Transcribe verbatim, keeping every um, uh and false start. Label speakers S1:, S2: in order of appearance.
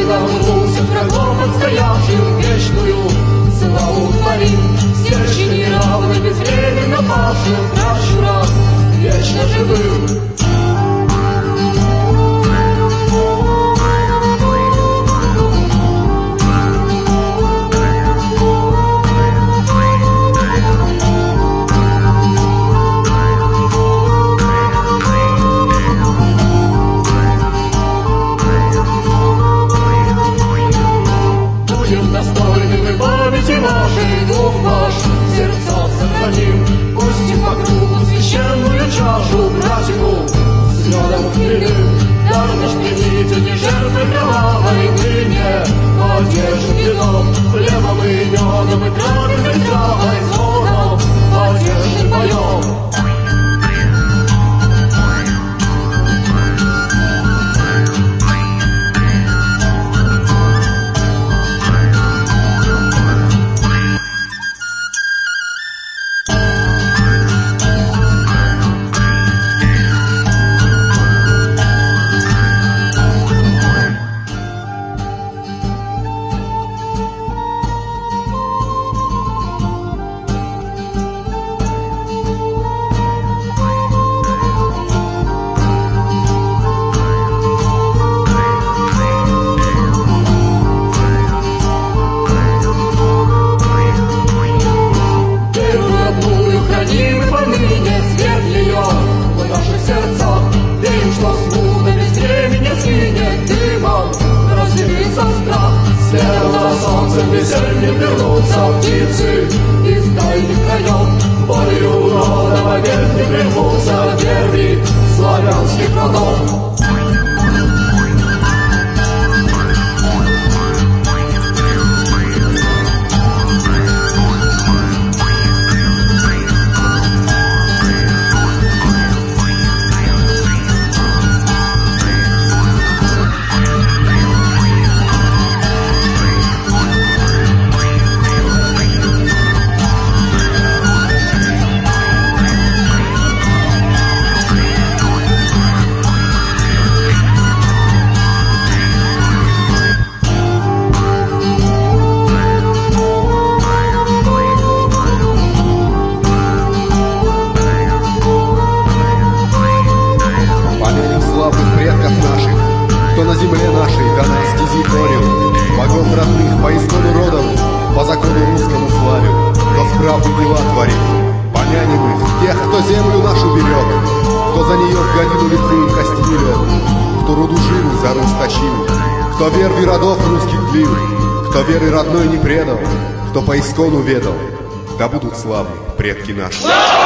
S1: Когда вернулся врагом отстоявшим вечную славу творим, все генералы безвременно павшим пращурам вечно живым. Вашей дух ваш в сердцах сохраним, пустим по кругу священную чашу братику с медом хмельным. Дар наш примите не жертвы кровавой, ныне поддержим вином, хлебом и медом и трапезой здравой, звоном поддержим поем. Без земли вернутся птицы из дальних краев, волею рода вовек не примутся верви славянских родов.
S2: Кто на земле нашей до нас стези творил, богов родных по искону родов, по закону русскому славил, кто вправду дела творил. Помянем их, тех, кто землю нашу берет, кто за нее в годину ветхую кости не лег, кто руду живу за Русь точил, кто верви родов русских длил, кто веры родной не предал, кто по искону ведал, да будут славы предки наши.